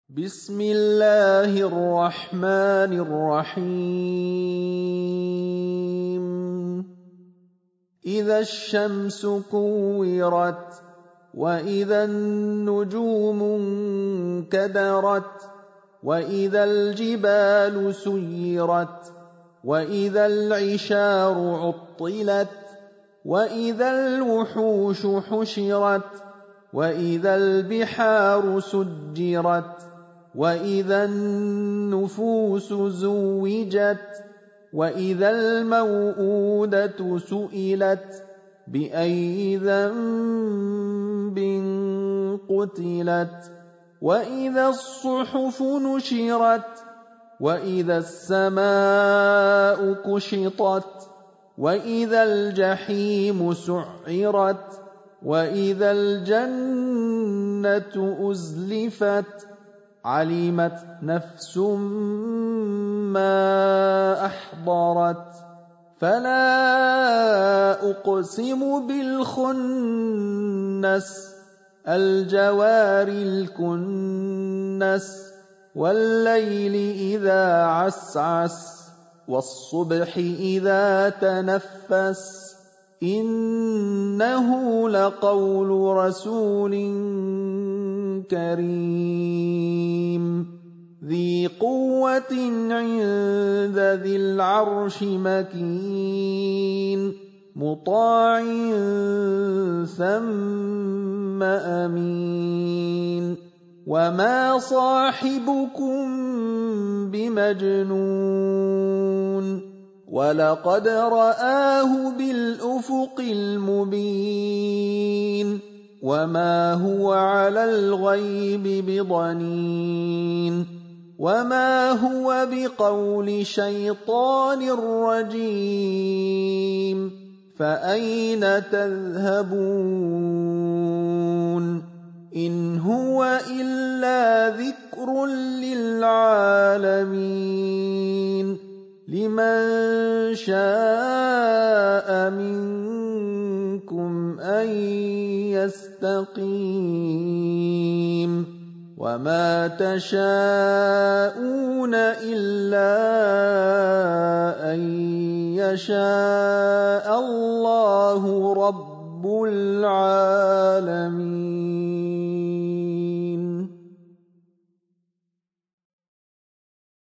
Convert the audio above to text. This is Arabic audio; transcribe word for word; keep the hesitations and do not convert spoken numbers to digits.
بسم الله الرحمن الرحيم إذا الشمس كورت وإذا النجوم انكدرت وإذا الجبال سيرت وإذا العشار عطلت وإذا الوحوش حشرت وإذا البحار سجرت وإذا النفوس زوجت وإذا الموءودة سئلت بأي ذنب قتلت وإذا الصحف نشرت وإذا السماء كشطت وإذا الجحيم سعرت وإذا الجنة أزلفت علمت نفس ما أحضرت فلا أقسم بالخنس الجوار الكنس والليل إذا عسعس والصبح إذا تنفس إنه لقول رسول كريم ذي قوة عند ذي العرش مكين مطاع ثم أمين وما صاحبكم بمجنون ولقد رآه بالأفق المبين وما هو على الغيب بضنين وما هو بقول شيطان رجيم فأين تذهبون إن هو إلا ذكر للعالمين لمن شاء منكم أن يستقيم وما تشاءون إلا أن يشاء الله رب العالمين.